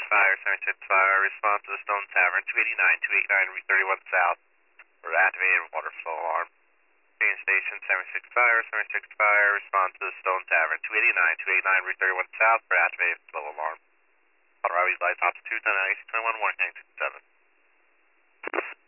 Fire, 76 Fire, response to the Stone Tavern, 289, Route 31 South, for activated water flow alarm. Train station, 76 Fire, 76 Fire, response to the Stone Tavern, 289, Route 31 South, for activated flow alarm. Colorado lights, ops 2, 10, 21, warning, 7.